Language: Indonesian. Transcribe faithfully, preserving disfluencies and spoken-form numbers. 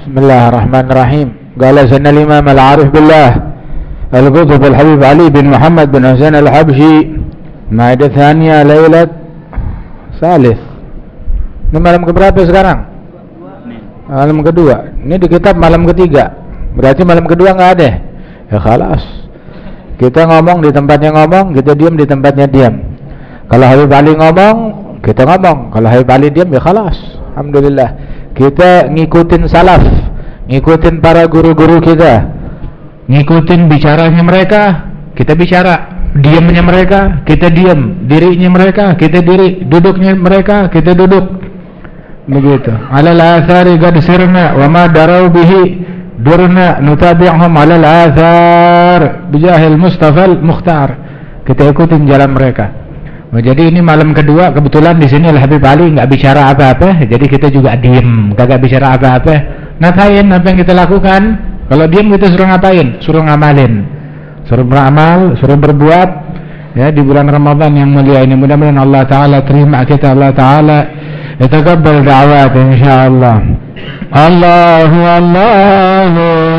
Bismillahirrahmanirrahim. Qala sanna al-imam al-arif billah al-qutb al-habib Ali bin Muhammad bin Hasan al-Habshi maidah thaniya lailat salis. Ini malam keberapa sekarang? Malam kedua. Ini di kitab malam ketiga. Berarti malam kedua enggak ada. Ya khalas. Kita ngomong di tempatnya ngomong, kita diam di tempatnya diam. Kalau Habib Ali ngomong, kita ngomong. Kalau Habib Ali diam, ya khalas. Alhamdulillah. Kita ngikutin salaf, ngikutin para guru-guru kita, ngikutin bicaranya mereka, kita bicara. Diamnya mereka, kita diam. Dirinya mereka, kita diri. Duduknya mereka, kita duduk. Begitu. Alal athari qad sirna wa ma darau bihi durna nutabi'hum alal athar bijahil Mustafa al-Mukhtar. Kita ikutin jalan mereka. Nah, jadi ini malam kedua, kebetulan di sini Habib Ali nggak bicara apa-apa, jadi kita juga diem, kagak bicara apa-apa. Ngapain apa yang kita lakukan? Kalau diem kita suruh ngapain? Suruh ngamalin, suruh beramal, suruh berbuat. Ya, di bulan Ramadan yang mulia ini mudah-mudahan Allah Taala terima kita, Allah Taala yataqabbal da'wat insyaallah. Allahu Allahu